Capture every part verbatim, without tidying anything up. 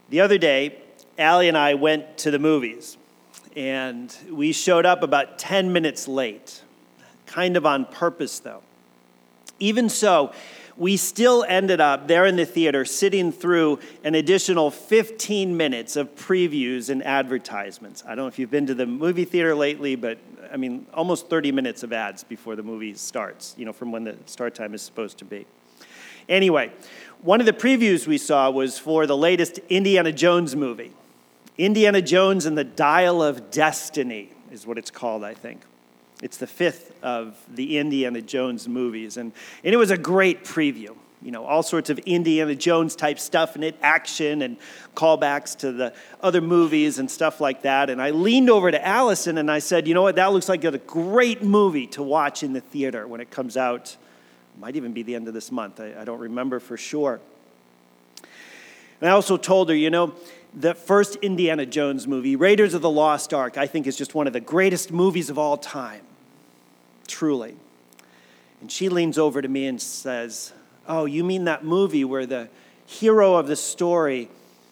The other day, Allie and I went to the movies, and we showed up about ten minutes late, kind of on purpose, though. Even so, we still ended up there in the theater sitting through an additional fifteen minutes of previews and advertisements. I don't know if you've been to the movie theater lately, but I mean, almost thirty minutes of ads before the movie starts, you know, from when the start time is supposed to be. Anyway, one of the previews we saw was for the latest Indiana Jones movie. Indiana Jones and the Dial of Destiny is what it's called, I think. It's the fifth of the Indiana Jones movies, and, and it was a great preview. You know, all sorts of Indiana Jones type stuff in it, action and callbacks to the other movies and stuff like that. And I leaned over to Allison and I said, you know what, that looks like a great movie to watch in the theater when it comes out. It might even be the end of this month. I, I don't remember for sure. And I also told her, you know, the first Indiana Jones movie, Raiders of the Lost Ark, I think is just one of the greatest movies of all time. Truly. And she leans over to me and says, oh, you mean that movie where the hero of the story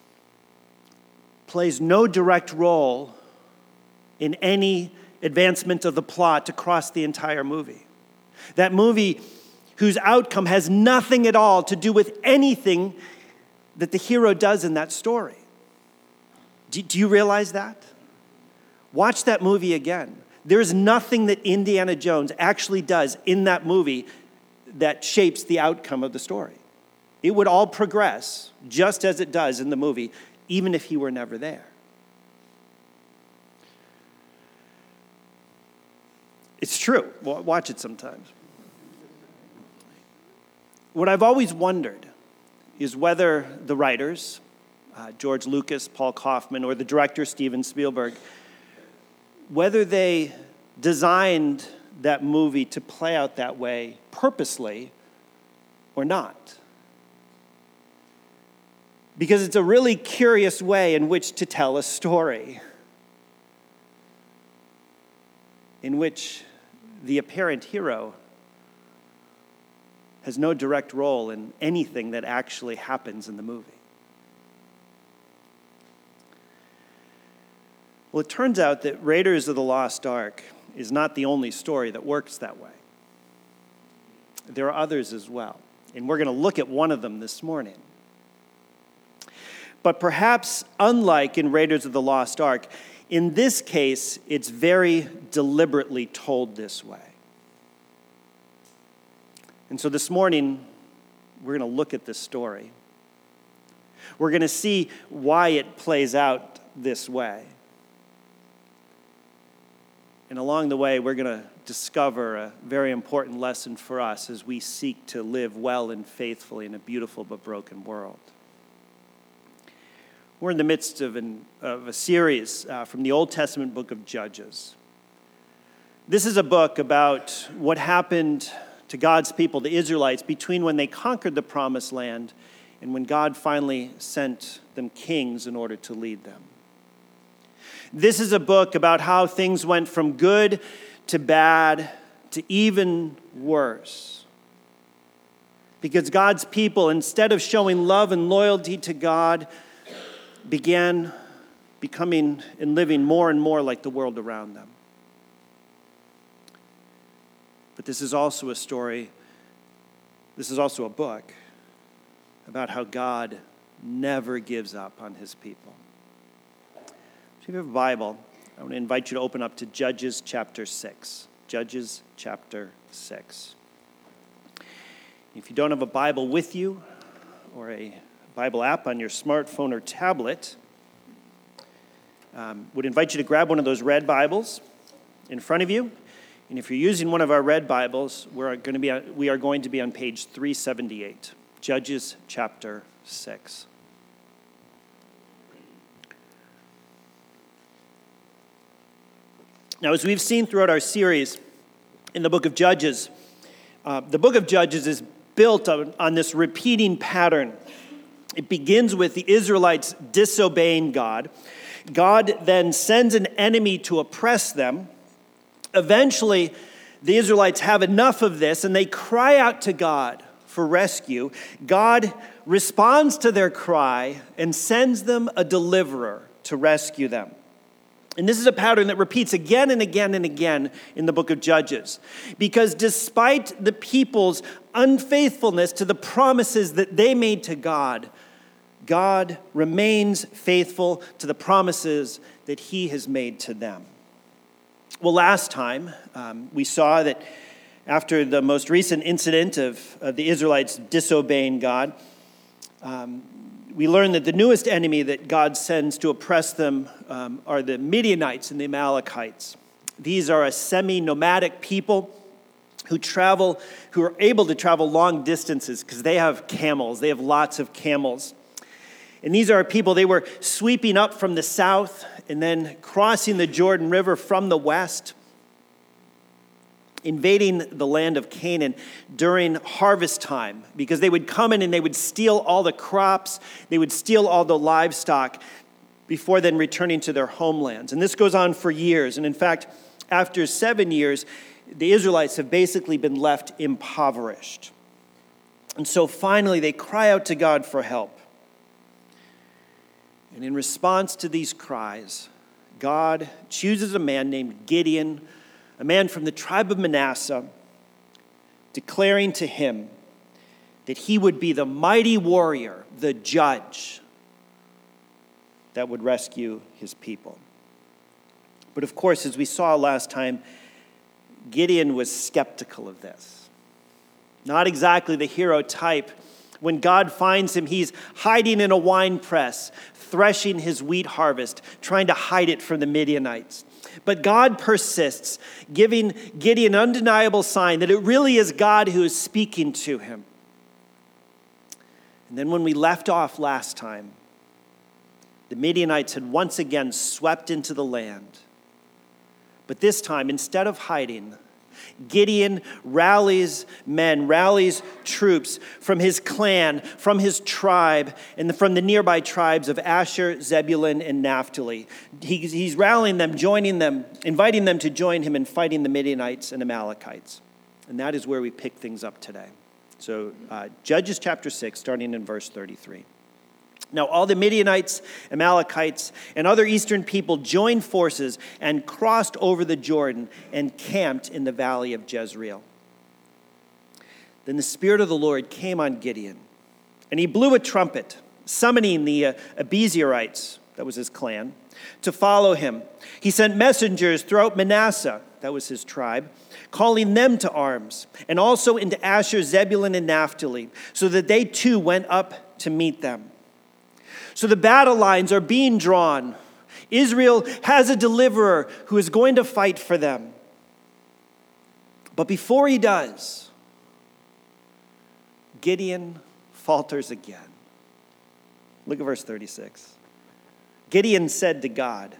plays no direct role in any advancement of the plot across the entire movie? That movie whose outcome has nothing at all to do with anything that the hero does in that story. Do, do you realize that? Watch that movie again. There's nothing that Indiana Jones actually does in that movie that shapes the outcome of the story. It would all progress just as it does in the movie, even if he were never there. It's true. Watch it sometimes. What I've always wondered is whether the writers, uh, George Lucas, Paul Kaufman, or the director, Steven Spielberg, whether they designed that movie to play out that way purposely or not. Because it's a really curious way in which to tell a story, in which the apparent hero has no direct role in anything that actually happens in the movie. Well, it turns out that Raiders of the Lost Ark is not the only story that works that way. There are others as well, and we're going to look at one of them this morning. But perhaps unlike in Raiders of the Lost Ark, in this case, it's very deliberately told this way. And so this morning, we're going to look at this story. We're going to see why it plays out this way. And along the way, we're going to discover a very important lesson for us as we seek to live well and faithfully in a beautiful but broken world. We're in the midst of, an, of a series uh, from the Old Testament book of Judges. This is a book about what happened to God's people, the Israelites, between when they conquered the Promised Land and when God finally sent them kings in order to lead them. This is a book about how things went from good to bad to even worse. Because God's people, instead of showing love and loyalty to God, began becoming and living more and more like the world around them. But this is also a story, this is also a book about how God never gives up on his people. So if you have a Bible, I want to invite you to open up to Judges chapter six. Judges chapter six. If you don't have a Bible with you or a Bible app on your smartphone or tablet, um, would invite you to grab one of those red Bibles in front of you. And if you're using one of our red Bibles, we're going to be on, we are going to be on page three seventy-eight, Judges chapter six. Now, as we've seen throughout our series in the book of Judges, uh, the book of Judges is built on, on this repeating pattern. It begins with the Israelites disobeying God. God then sends an enemy to oppress them. Eventually, the Israelites have enough of this, and they cry out to God for rescue, God responds to their cry and sends them a deliverer to rescue them. And this is a pattern that repeats again and again and again in the book of Judges. Because despite the people's unfaithfulness to the promises that they made to God, God remains faithful to the promises that he has made to them. Well, last time um, we saw that after the most recent incident of, of the Israelites disobeying God, um, we learned that the newest enemy that God sends to oppress them um, are the Midianites and the Amalekites. These are a semi-nomadic people who travel, who are able to travel long distances because they have camels. They have lots of camels. And these are people, they were sweeping up from the south and then crossing the Jordan River from the west, invading the land of Canaan during harvest time, because they would come in and they would steal all the crops, they would steal all the livestock before then returning to their homelands. And this goes on for years. And in fact, after seven years, the Israelites have basically been left impoverished. And so finally they cry out to God for help. And in response to these cries, God chooses a man named Gideon, a man from the tribe of Manasseh, declaring to him that he would be the mighty warrior, the judge, that would rescue his people. But of course, as we saw last time, Gideon was skeptical of this. Not exactly the hero type. When God finds him, he's hiding in a wine press, threshing his wheat harvest, trying to hide it from the Midianites. But God persists, giving Gideon an undeniable sign that it really is God who is speaking to him. And then when we left off last time, the Midianites had once again swept into the land. But this time, instead of hiding, Gideon rallies men, rallies troops from his clan, from his tribe, and from the nearby tribes of Asher, Zebulun, and Naphtali. He, he's rallying them, joining them, inviting them to join him in fighting the Midianites and Amalekites. And that is where we pick things up today. So uh, Judges chapter six, starting in verse thirty-three. Now all the Midianites, Amalekites, and other eastern people joined forces and crossed over the Jordan and camped in the valley of Jezreel. Then the Spirit of the Lord came on Gideon, and he blew a trumpet, summoning the uh, Abiezrites, that was his clan, to follow him. He sent messengers throughout Manasseh, that was his tribe, calling them to arms, and also into Asher, Zebulun, and Naphtali, so that they too went up to meet them. So the battle lines are being drawn. Israel has a deliverer who is going to fight for them. But before he does, Gideon falters again. Look at verse thirty-six. Gideon said to God,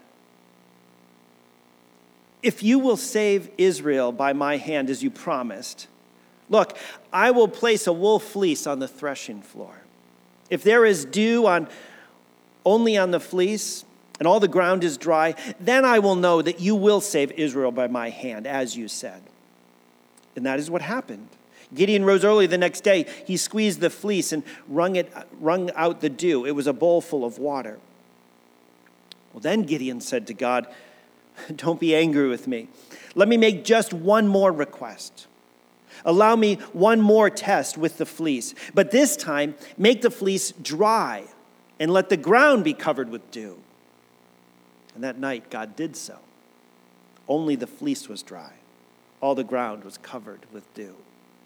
"If you will save Israel by my hand as you promised, look, I will place a wool fleece on the threshing floor. If there is dew on only on the fleece, and all the ground is dry, then I will know that you will save Israel by my hand, as you said." And that is what happened. Gideon rose early the next day. He squeezed the fleece and wrung it, wrung out the dew. It was a bowl full of water. Well, then Gideon said to God, "Don't be angry with me. Let me make just one more request. Allow me one more test with the fleece. But this time, make the fleece dry, and let the ground be covered with dew." And that night, God did so. Only the fleece was dry. All the ground was covered with dew.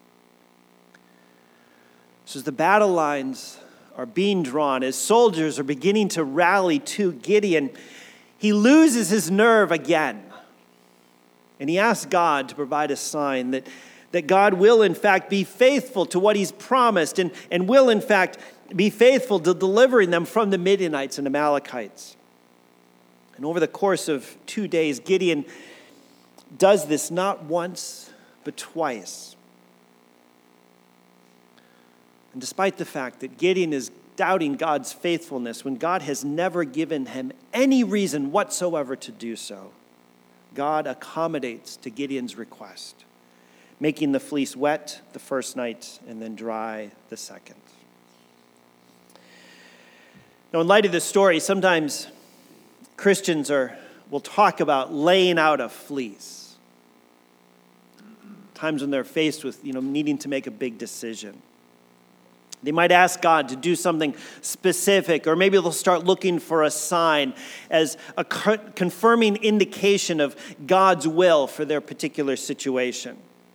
So as the battle lines are being drawn, as soldiers are beginning to rally to Gideon, he loses his nerve again. And he asks God to provide a sign that, that God will, in fact, be faithful to what he's promised and, and will, in fact, be faithful to delivering them from the Midianites and Amalekites. And over the course of two days, Gideon does this not once, but twice. And despite the fact that Gideon is doubting God's faithfulness when God has never given him any reason whatsoever to do so, God accommodates to Gideon's request, making the fleece wet the first night and then dry the second. Now, in light of this story, sometimes Christians are will talk about laying out a fleece. Times when they're faced with, you know, needing to make a big decision. They might ask God to do something specific, or maybe they'll start looking for a sign as a confirming indication of God's will for their particular situation.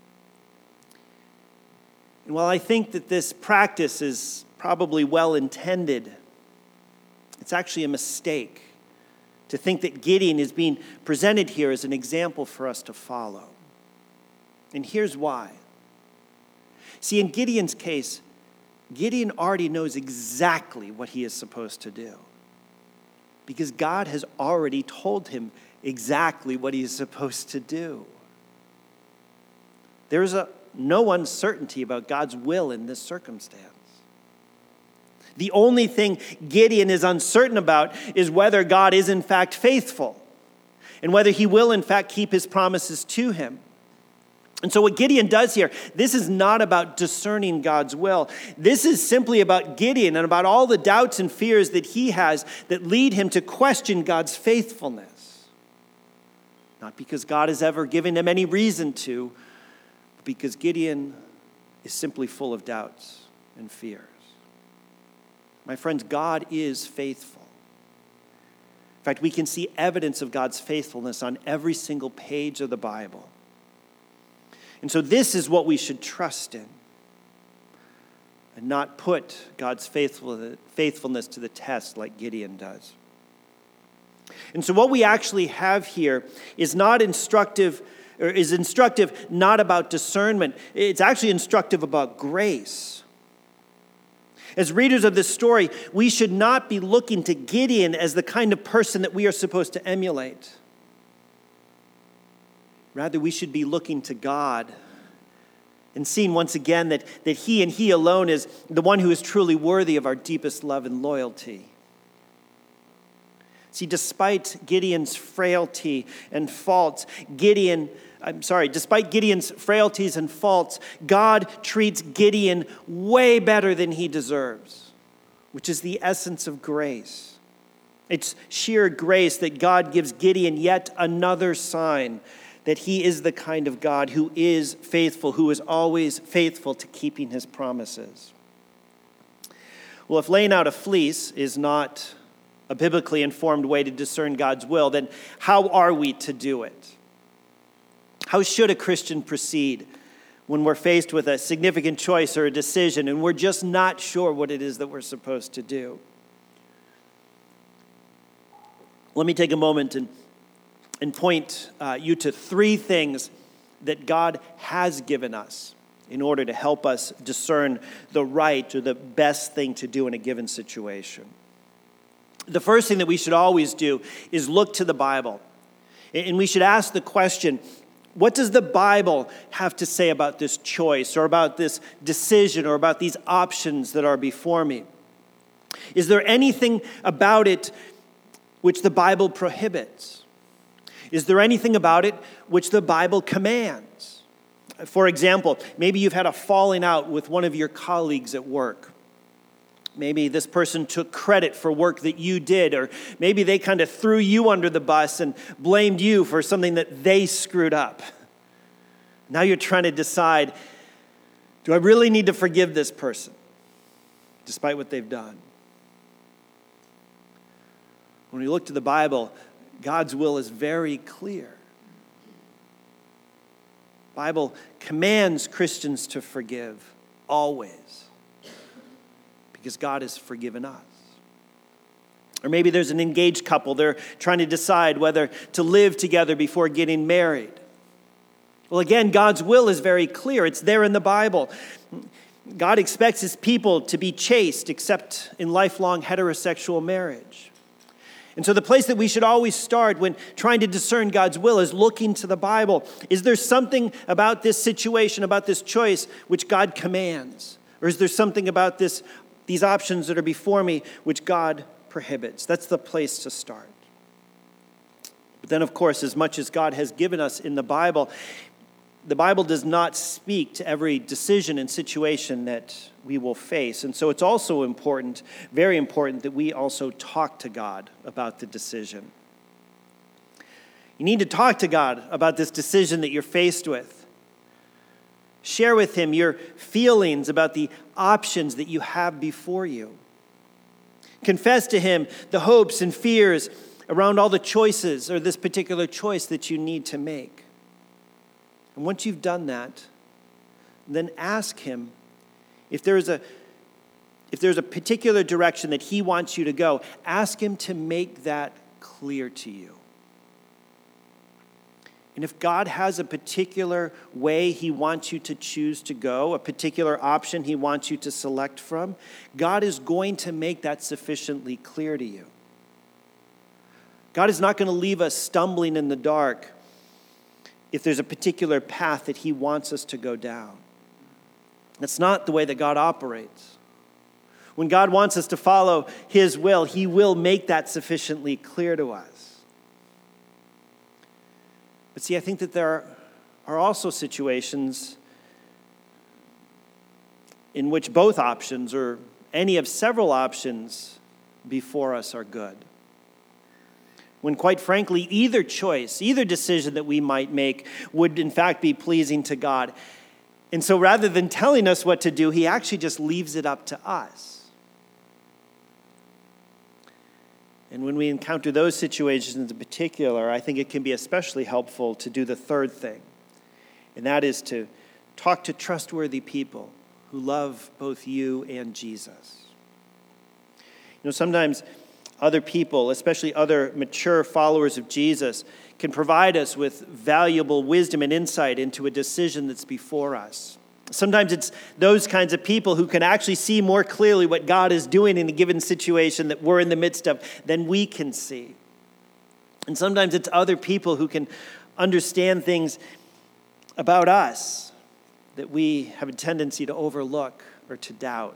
And while I think that this practice is probably well intended, it's actually a mistake to think that Gideon is being presented here as an example for us to follow. And here's why. See, in Gideon's case, Gideon already knows exactly what he is supposed to do, because God has already told him exactly what he is supposed to do. There's a, no uncertainty about God's will in this circumstance. The only thing Gideon is uncertain about is whether God is in fact faithful and whether he will in fact keep his promises to him. And so what Gideon does here, this is not about discerning God's will. This is simply about Gideon and about all the doubts and fears that he has that lead him to question God's faithfulness. Not because God has ever given him any reason to, but because Gideon is simply full of doubts and fears. My friends, God is faithful. In fact, we can see evidence of God's faithfulness on every single page of the Bible. And so this is what we should trust in, and not put God's faithfulness to the test like Gideon does. And so what we actually have here is not instructive, or is instructive not about discernment. It's actually instructive about grace. As readers of this story, we should not be looking to Gideon as the kind of person that we are supposed to emulate. Rather, we should be looking to God and seeing once again that, that he and he alone is the one who is truly worthy of our deepest love and loyalty. See, despite Gideon's frailty and faults, Gideon, I'm sorry, despite Gideon's frailties and faults, God treats Gideon way better than he deserves, which is the essence of grace. It's sheer grace that God gives Gideon yet another sign that he is the kind of God who is faithful, who is always faithful to keeping his promises. Well, if laying out a fleece is not a biblically informed way to discern God's will, then how are we to do it? How should a Christian proceed when we're faced with a significant choice or a decision and we're just not sure what it is that we're supposed to do? Let me take a moment and and point uh, you to three things that God has given us in order to help us discern the right or the best thing to do in a given situation. The first thing that we should always do is look to the Bible. And we should ask the question, what does the Bible have to say about this choice or about this decision or about these options that are before me? Is there anything about it which the Bible prohibits? Is there anything about it which the Bible commands? For example, maybe you've had a falling out with one of your colleagues at work. Maybe this person took credit for work that you did, or maybe they kind of threw you under the bus and blamed you for something that they screwed up. Now you're trying to decide, do I really need to forgive this person, despite what they've done? When we look to the Bible, God's will is very clear. The Bible commands Christians to forgive always, because God has forgiven us. Or maybe there's an engaged couple. They're trying to decide whether to live together before getting married. Well, again, God's will is very clear. It's there in the Bible. God expects his people to be chaste, except in lifelong heterosexual marriage. And so the place that we should always start when trying to discern God's will is looking to the Bible. Is there something about this situation, about this choice, which God commands? Or is there something about this, these options that are before me, which God prohibits? That's the place to start. But then, of course, as much as God has given us in the Bible, the Bible does not speak to every decision and situation that we will face. And so it's also important, very important, that we also talk to God about the decision. You need to talk to God about this decision that you're faced with. Share with him your feelings about the options that you have before you. Confess to him the hopes and fears around all the choices or this particular choice that you need to make. And once you've done that, then ask him if there is a if there's a particular direction that he wants you to go, ask him to make that clear to you. And if God has a particular way he wants you to choose to go, a particular option he wants you to select from, God is going to make that sufficiently clear to you. God is not going to leave us stumbling in the dark if there's a particular path that he wants us to go down. That's not the way that God operates. When God wants us to follow his will, he will make that sufficiently clear to us. But see, I think that there are also situations in which both options or any of several options before us are good. When quite frankly, either choice, either decision that we might make would in fact be pleasing to God. And so rather than telling us what to do, he actually just leaves it up to us. And when we encounter those situations in particular, I think it can be especially helpful to do the third thing. And that is to talk to trustworthy people who love both you and Jesus. You know, sometimes other people, especially other mature followers of Jesus, can provide us with valuable wisdom and insight into a decision that's before us. Sometimes it's those kinds of people who can actually see more clearly what God is doing in a given situation that we're in the midst of than we can see. And sometimes it's other people who can understand things about us that we have a tendency to overlook or to doubt.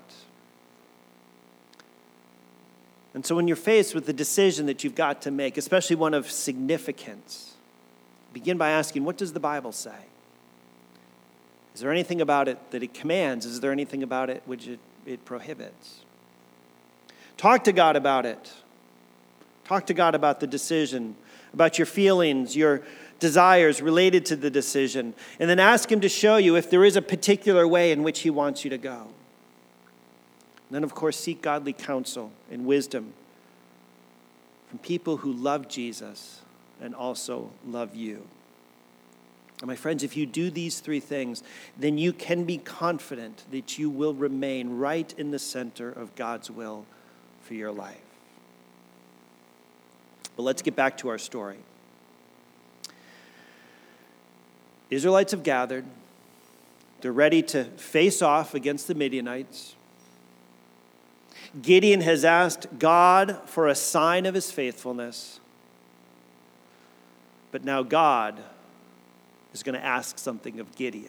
And so when you're faced with the decision that you've got to make, especially one of significance, begin by asking, what does the Bible say? Is there anything about it that it commands? Is there anything about it which it, it prohibits? Talk to God about it. Talk to God about the decision, about your feelings, your desires related to the decision, and then ask him to show you if there is a particular way in which he wants you to go. And then, of course, seek godly counsel and wisdom from people who love Jesus and also love you. And my friends, if you do these three things, then you can be confident that you will remain right in the center of God's will for your life. But let's get back to our story. Israelites have gathered. They're ready to face off against the Midianites. Gideon has asked God for a sign of his faithfulness. But now God is going to ask something of Gideon.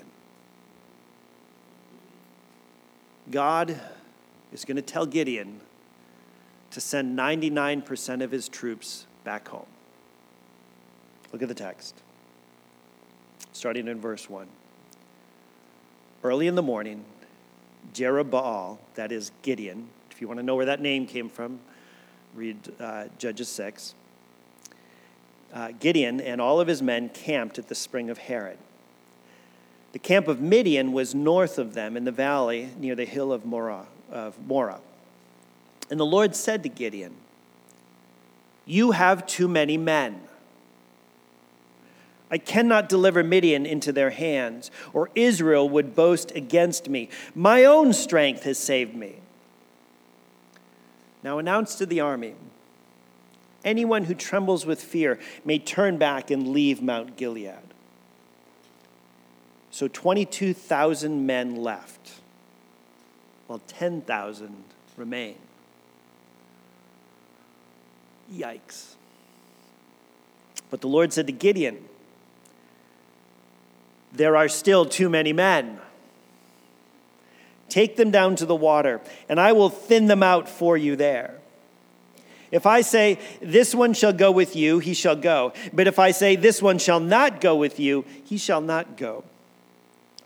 God is going to tell Gideon to send ninety-nine percent of his troops back home. Look at the text, starting in verse one. Early in the morning, Jerubbaal, that is Gideon, if you want to know where that name came from, read uh, Judges six. Uh, Gideon and all of his men camped at the spring of Harod. The camp of Midian was north of them in the valley near the hill of Morah. Of Morah. And the Lord said to Gideon, "You have too many men. I cannot deliver Midian into their hands, or Israel would boast against me. My own strength has saved me." Now announce to the army, anyone who trembles with fear may turn back and leave Mount Gilead. So twenty-two thousand men left, while ten thousand remained. Yikes. But the Lord said to Gideon, "There are still too many men. Take them down to the water, and I will thin them out for you there. If I say, 'This one shall go with you,' he shall go. But if I say, 'This one shall not go with you,' he shall not go.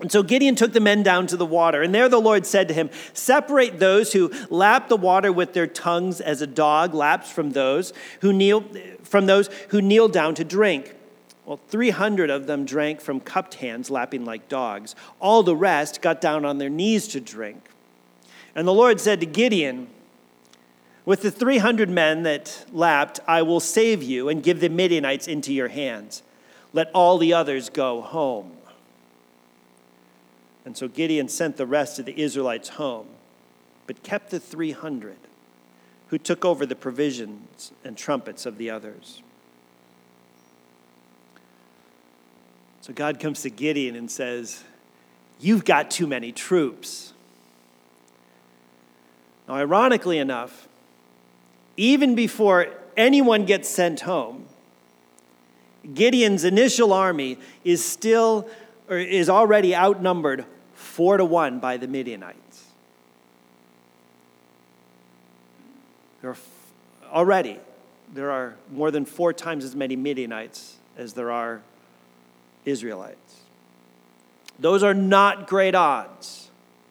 And so Gideon took the men down to the water, and there the Lord said to him, separate those who lap the water with their tongues as a dog laps from those who kneel from those who kneel down to drink. Well, three hundred of them drank from cupped hands, lapping like dogs. All the rest got down on their knees to drink. And the Lord said to Gideon, with the three hundred men that lapped, I will save you and give the Midianites into your hands. Let all the others go home. And so Gideon sent the rest of the Israelites home, but kept the three hundred who took over the provisions and trumpets of the others. So God comes to Gideon and says, you've got too many troops. Now, ironically enough, even before anyone gets sent home, Gideon's initial army is still or is already outnumbered four to one by the Midianites. There are already there are more than four times as many Midianites as there are Israelites. Those are not great odds,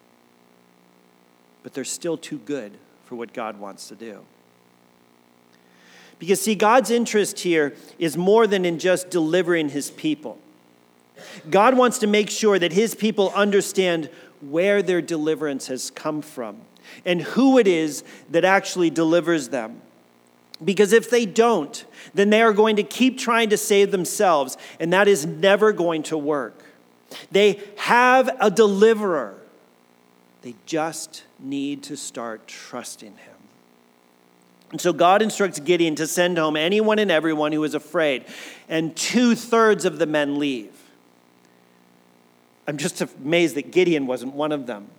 but they're still too good for what God wants to do. Because, see, God's interest here is more than in just delivering his people. God wants to make sure that his people understand where their deliverance has come from and who it is that actually delivers them. Because if they don't, then they are going to keep trying to save themselves, and that is never going to work. They have a deliverer. They just need to start trusting him. And so God instructs Gideon to send home anyone and everyone who is afraid, and two-thirds of the men leave. I'm just amazed that Gideon wasn't one of them.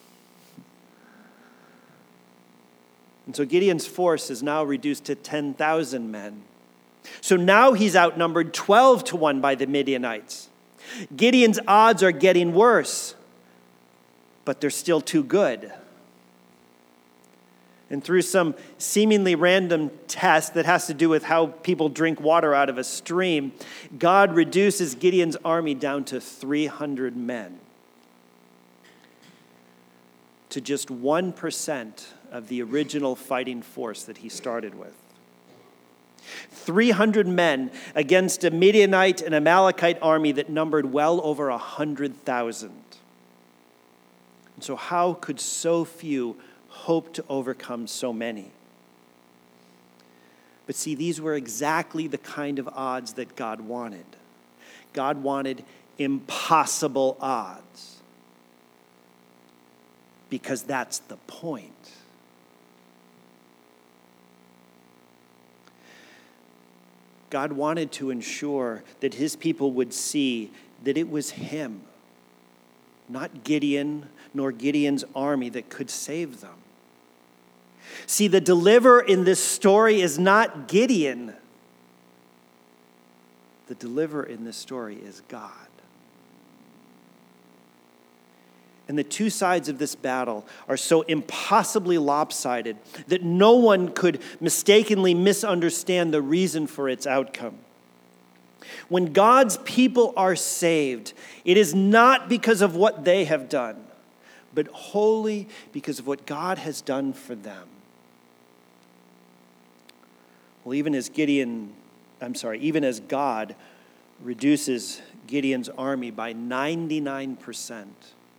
And so Gideon's force is now reduced to ten thousand men. So now he's outnumbered twelve to one by the Midianites. Gideon's odds are getting worse, but they're still too good. And through some seemingly random test that has to do with how people drink water out of a stream, God reduces Gideon's army down to three hundred men. To just one percent of the original fighting force that he started with. three hundred men against a Midianite and Amalekite army that numbered well over one hundred thousand. And so how could so few hope to overcome so many? But see, these were exactly the kind of odds that God wanted. God wanted impossible odds. Because that's the point. God wanted to ensure that his people would see that it was him, not Gideon, nor Gideon's army that could save them. See, the deliverer in this story is not Gideon. The deliverer in this story is God. And the two sides of this battle are so impossibly lopsided that no one could mistakenly misunderstand the reason for its outcome. When God's people are saved, it is not because of what they have done, but wholly because of what God has done for them. Well, even as Gideon, I'm sorry, even as God reduces Gideon's army by ninety-nine percent,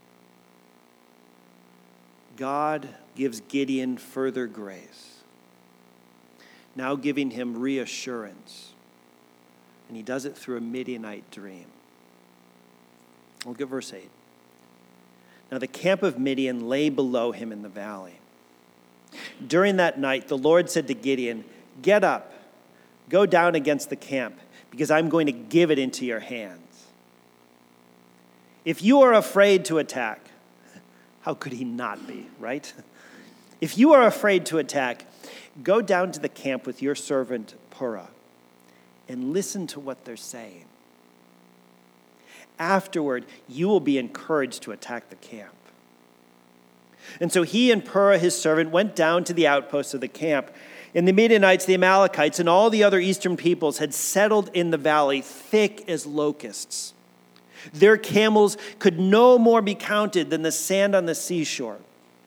God gives Gideon further grace, now giving him reassurance. And he does it through a Midianite dream. Look at verse eight. Now the camp of Midian lay below him in the valley. During that night, the Lord said to Gideon, "Get up, go down against the camp, because I'm going to give it into your hands. If you are afraid to attack," how could he not be, right? "If you are afraid to attack, go down to the camp with your servant Purah and listen to what they're saying. Afterward, you will be encouraged to attack the camp." And so he and Purah, his servant, went down to the outposts of the camp. And the Midianites, the Amalekites, and all the other eastern peoples had settled in the valley thick as locusts. Their camels could no more be counted than the sand on the seashore.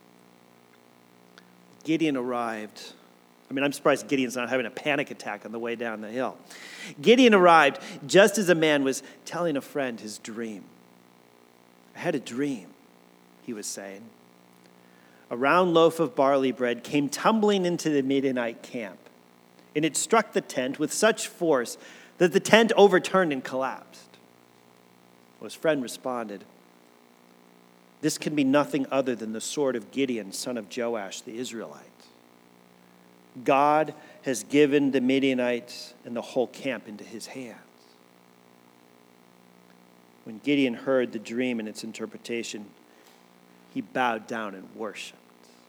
Gideon arrived. I mean, I'm surprised Gideon's not having a panic attack on the way down the hill. Gideon arrived just as a man was telling a friend his dream. I had a dream, he was saying. A round loaf of barley bread came tumbling into the Midianite camp, and it struck the tent with such force that the tent overturned and collapsed. Well, his friend responded, "This can be nothing other than the sword of Gideon, son of Joash, the Israelite. God has given the Midianites and the whole camp into his hands." When Gideon heard the dream and its interpretation, he bowed down and worshiped.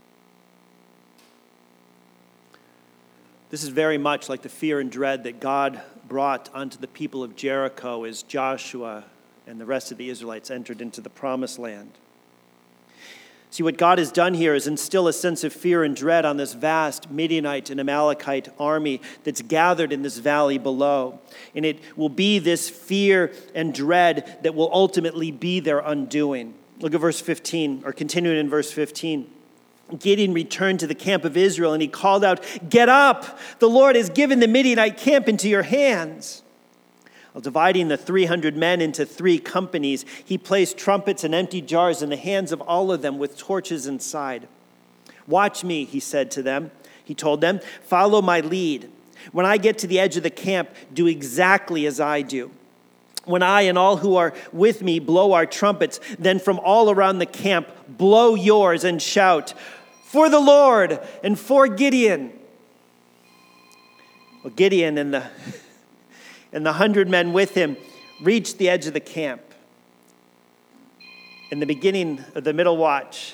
This is very much like the fear and dread that God brought onto the people of Jericho as Joshua and the rest of the Israelites entered into the promised land. See, what God has done here is instill a sense of fear and dread on this vast Midianite and Amalekite army that's gathered in this valley below. And it will be this fear and dread that will ultimately be their undoing. Look at verse fifteen, or continuing in verse fifteen. Gideon returned to the camp of Israel and he called out, "Get up! The Lord has given the Midianite camp into your hands." Well, dividing the three hundred men into three companies, he placed trumpets and empty jars in the hands of all of them with torches inside. "Watch me," he said to them. He told them, "Follow my lead. When I get to the edge of the camp, do exactly as I do. When I and all who are with me blow our trumpets, then from all around the camp, blow yours and shout, 'For the Lord and for Gideon.'" Well, Gideon and the and the hundred men with him reached the edge of the camp. In the beginning of the middle watch,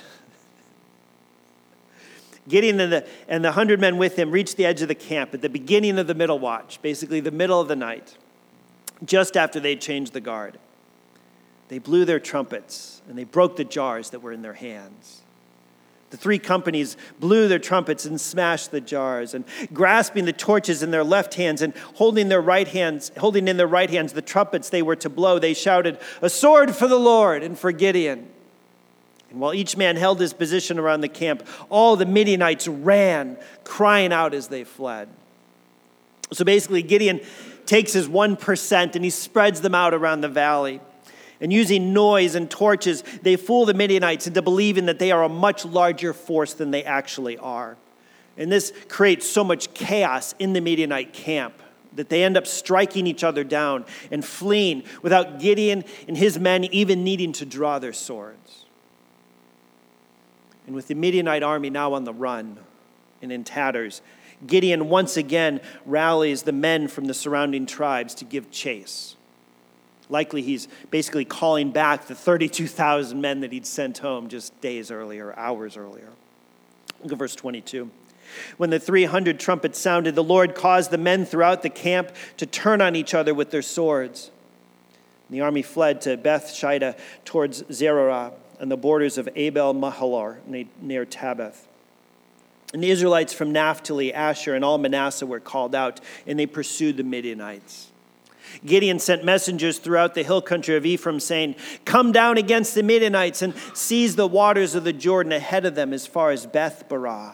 Gideon and the, and the hundred men with him reached the edge of the camp at the beginning of the middle watch, basically the middle of the night, just after they'd changed the guard. They blew their trumpets and they broke the jars that were in their hands. The three companies blew their trumpets and smashed the jars, and grasping the torches in their left hands and holding their right hands, holding in their right hands the trumpets they were to blow, they shouted, "A sword for the Lord and for Gideon." And while each man held his position around the camp, all the Midianites ran, crying out as they fled. So basically, Gideon takes his one percent and he spreads them out around the valley. And using noise and torches, they fool the Midianites into believing that they are a much larger force than they actually are. And this creates so much chaos in the Midianite camp that they end up striking each other down and fleeing without Gideon and his men even needing to draw their swords. And with the Midianite army now on the run and in tatters, Gideon once again rallies the men from the surrounding tribes to give chase. Likely he's basically calling back the thirty-two thousand men that he'd sent home just days earlier, hours earlier. Look at verse twenty-two. When the three hundred trumpets sounded, the Lord caused the men throughout the camp to turn on each other with their swords. And the army fled to Beth Shittah towards Zererah and the borders of Abel Mahalar near Tabbath. And the Israelites from Naphtali, Asher, and all Manasseh were called out, and they pursued the Midianites. Gideon sent messengers throughout the hill country of Ephraim saying, "Come down against the Midianites and seize the waters of the Jordan ahead of them as far as Beth Barah."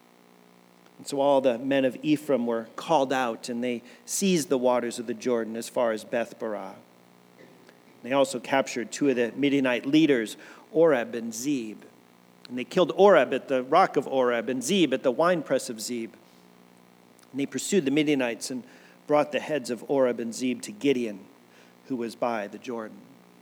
And so all the men of Ephraim were called out and they seized the waters of the Jordan as far as Beth Barah. They also captured two of the Midianite leaders, Oreb and Zeb. And they killed Oreb at the rock of Oreb and Zeb at the winepress of Zeb. And they pursued the Midianites and brought the heads of Oreb and Zeb to Gideon, who was by the Jordan.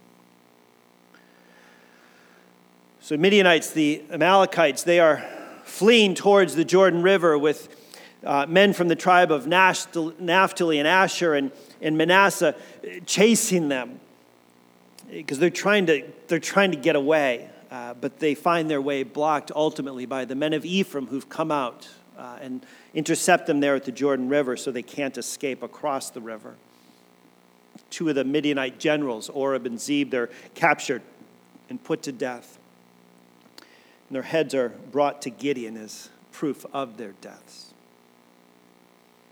So Midianites, the Amalekites, they are fleeing towards the Jordan River with uh, men from the tribe of Naphtali and Asher and, and Manasseh chasing them because they're trying to they're trying to get away, uh, but they find their way blocked ultimately by the men of Ephraim who've come out uh, and intercept them there at the Jordan River so they can't escape across the river. Two of the Midianite generals, Oreb and Zeb, they're captured and put to death. And their heads are brought to Gideon as proof of their deaths.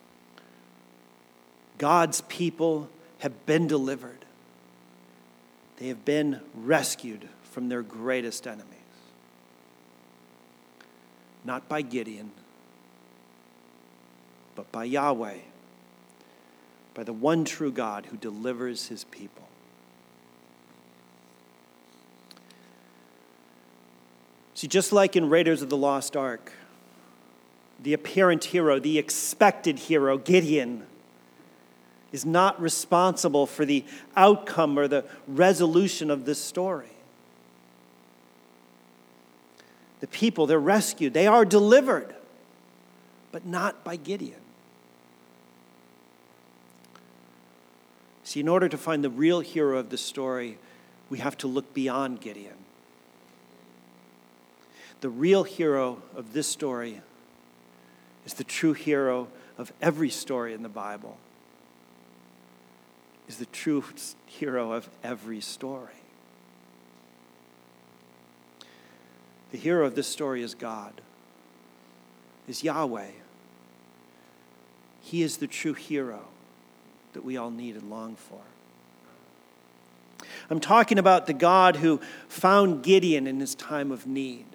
God's people have been delivered. They have been rescued from their greatest enemies. Not by Gideon, but by Yahweh, by the one true God who delivers his people. See, just like in Raiders of the Lost Ark, the apparent hero, the expected hero, Gideon, is not responsible for the outcome or the resolution of this story. The people, they're rescued. They are delivered, but not by Gideon. See, in order to find the real hero of the story, we have to look beyond Gideon. The real hero of this story is the true hero of every story in the Bible, is the true hero of every story. The hero of this story is God, is Yahweh. He is the true hero that we all need and long for. I'm talking about the God who found Gideon in his time of need.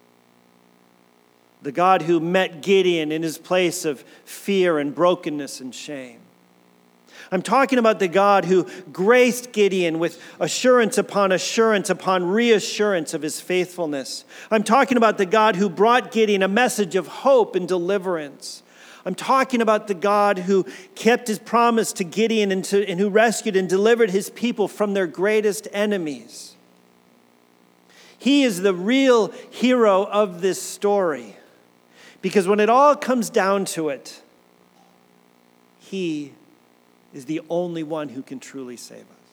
The God who met Gideon in his place of fear and brokenness and shame. I'm talking about the God who graced Gideon with assurance upon assurance upon reassurance of his faithfulness. I'm talking about the God who brought Gideon a message of hope and deliverance. I'm talking about the God who kept his promise to Gideon and, to, and who rescued and delivered his people from their greatest enemies. He is the real hero of this story. Because when it all comes down to it, he is the only one who can truly save us.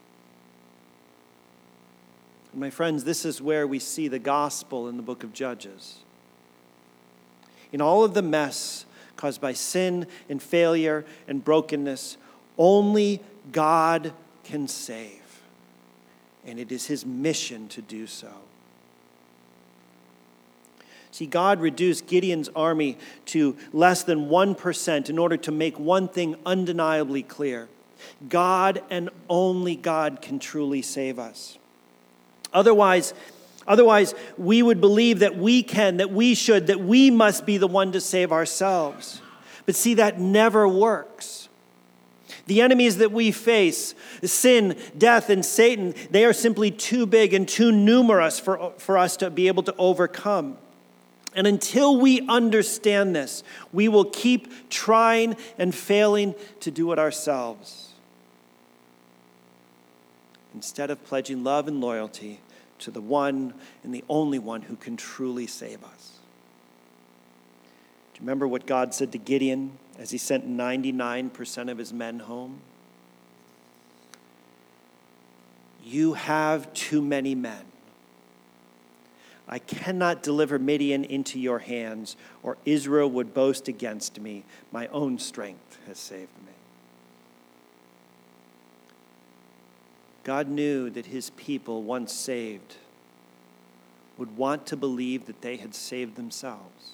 And my friends, this is where we see the gospel in the book of Judges. In all of the mess caused by sin and failure and brokenness, only God can save. And it is his mission to do so. See, God reduced Gideon's army to less than one percent in order to make one thing undeniably clear. God and only God can truly save us. Otherwise, otherwise, we would believe that we can, that we should, that we must be the one to save ourselves. But see, that never works. The enemies that we face, sin, death, and Satan, they are simply too big and too numerous for, for us to be able to overcome. And until we understand this, we will keep trying and failing to do it ourselves, instead of pledging love and loyalty to the one and the only one who can truly save us. Do you remember what God said to Gideon as he sent ninety-nine percent of his men home? You have too many men. I cannot deliver Midian into your hands, or Israel would boast against me. My own strength has saved me. God knew that his people, once saved, would want to believe that they had saved themselves.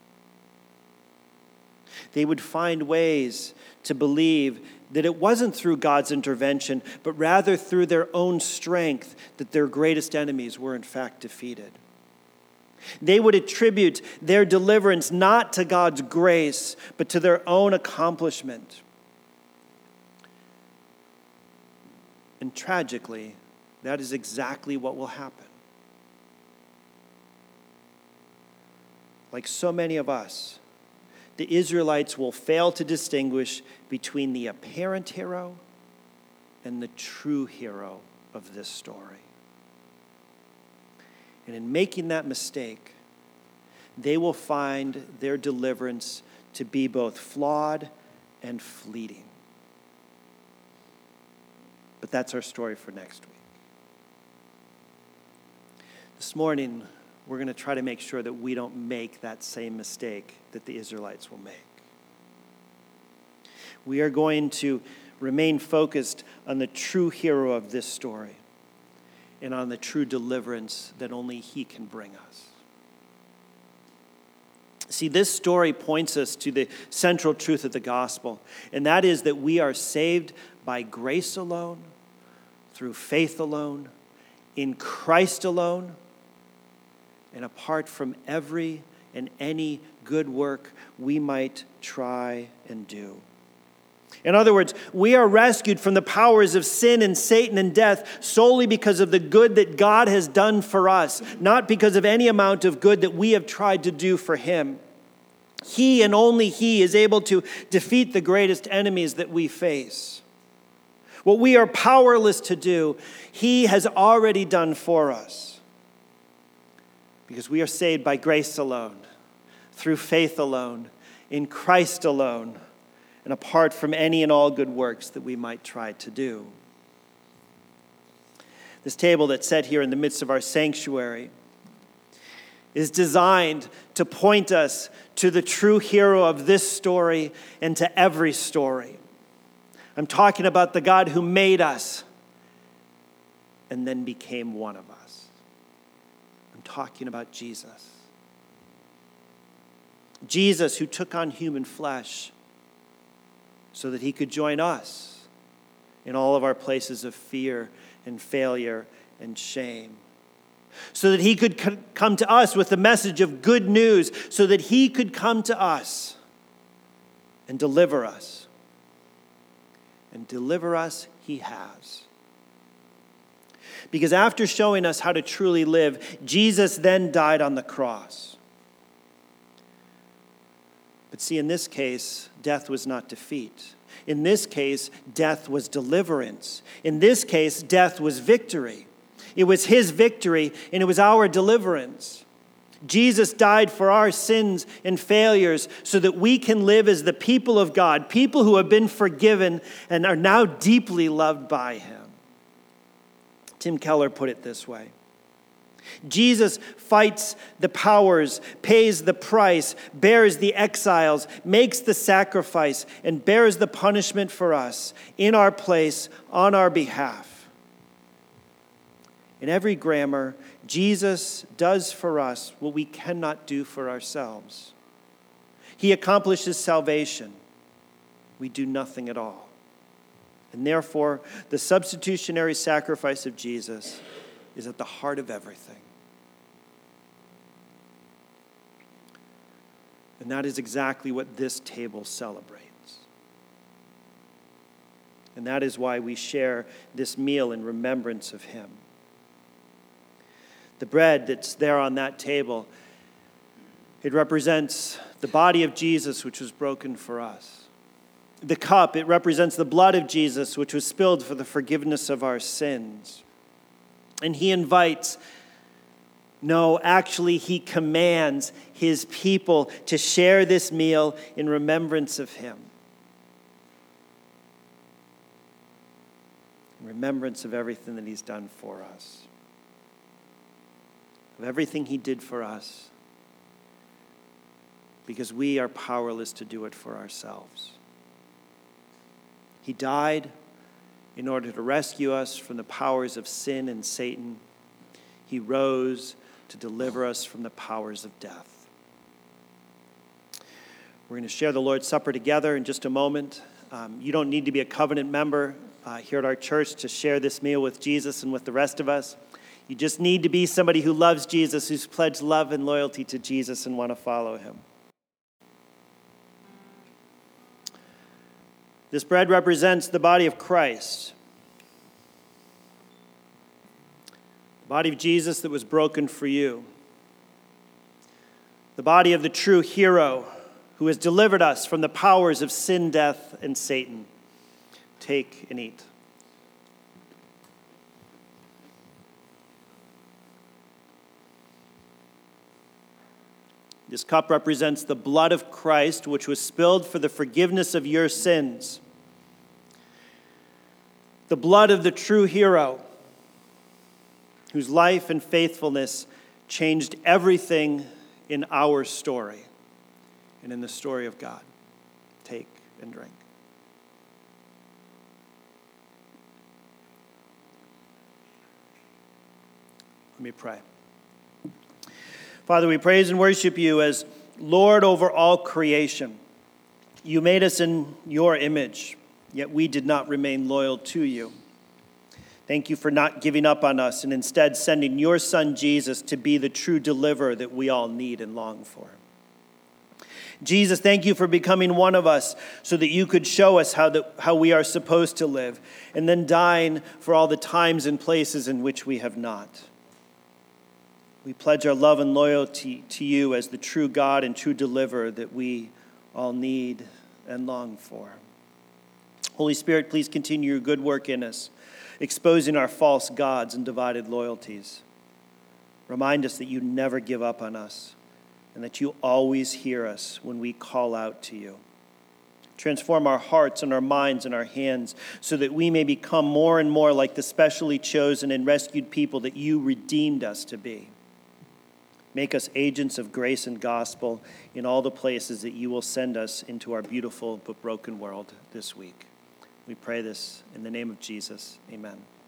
They would find ways to believe that it wasn't through God's intervention, but rather through their own strength that their greatest enemies were in fact defeated. They would attribute their deliverance not to God's grace, but to their own accomplishment. And tragically, that is exactly what will happen. Like so many of us, the Israelites will fail to distinguish between the apparent hero and the true hero of this story. And in making that mistake, they will find their deliverance to be both flawed and fleeting. But that's our story for next week. This morning, we're going to try to make sure that we don't make that same mistake that the Israelites will make. We are going to remain focused on the true hero of this story and on the true deliverance that only he can bring us. See, this story points us to the central truth of the gospel, and that is that we are saved by grace alone, through faith alone, in Christ alone, and apart from every and any good work we might try and do. In other words, we are rescued from the powers of sin and Satan and death solely because of the good that God has done for us, not because of any amount of good that we have tried to do for him. He and only he is able to defeat the greatest enemies that we face. What we are powerless to do, he has already done for us. Because we are saved by grace alone, through faith alone, in Christ alone, and apart from any and all good works that we might try to do. This table that's set here in the midst of our sanctuary is designed to point us to the true hero of this story and to every story. I'm talking about the God who made us and then became one of us. I'm talking about Jesus. Jesus, who took on human flesh so that he could join us in all of our places of fear and failure and shame. So that he could c- come to us with the message of good news, so that he could come to us and deliver us. And deliver us, he has. Because after showing us how to truly live, Jesus then died on the cross. But see, in this case, death was not defeat. In this case, death was deliverance. In this case, death was victory. It was his victory, and it was our deliverance. Jesus died for our sins and failures so that we can live as the people of God, people who have been forgiven and are now deeply loved by him. Tim Keller put it this way: Jesus fights the powers, pays the price, bears the exiles, makes the sacrifice, and bears the punishment for us in our place, on our behalf. In every grammar, Jesus does for us what we cannot do for ourselves. He accomplishes salvation. We do nothing at all. And therefore, the substitutionary sacrifice of Jesus is at the heart of everything. And that is exactly what this table celebrates. And that is why we share this meal in remembrance of him. The bread that's there on that table, it represents the body of Jesus, which was broken for us. The cup, it represents the blood of Jesus, which was spilled for the forgiveness of our sins. And he invites, no, actually he commands his people to share this meal in remembrance of him. In remembrance of everything that he's done for us. Of everything he did for us, because we are powerless to do it for ourselves. He died in order to rescue us from the powers of sin and Satan. He rose to deliver us from the powers of death. We're going to share the Lord's Supper together in just a moment. Um, you don't need to be a covenant member uh, here at our church to share this meal with Jesus and with the rest of us. You just need to be somebody who loves Jesus, who's pledged love and loyalty to Jesus and want to follow him. This bread represents the body of Christ. The body of Jesus that was broken for you. The body of the true hero who has delivered us from the powers of sin, death, and Satan. Take and eat. This cup represents the blood of Christ, which was spilled for the forgiveness of your sins. The blood of the true hero, whose life and faithfulness changed everything in our story and in the story of God. Take and drink. Let me pray. Father, we praise and worship you as Lord over all creation. You made us in your image, yet we did not remain loyal to you. Thank you for not giving up on us and instead sending your son Jesus to be the true deliverer that we all need and long for. Jesus, thank you for becoming one of us so that you could show us how, the, how we are supposed to live, and then dying for all the times and places in which we have not. We pledge our love and loyalty to you as the true God and true deliverer that we all need and long for. Holy Spirit, please continue your good work in us, exposing our false gods and divided loyalties. Remind us that you never give up on us, and that you always hear us when we call out to you. Transform our hearts and our minds and our hands so that we may become more and more like the specially chosen and rescued people that you redeemed us to be. Make us agents of grace and gospel in all the places that you will send us into our beautiful but broken world this week. We pray this in the name of Jesus. Amen.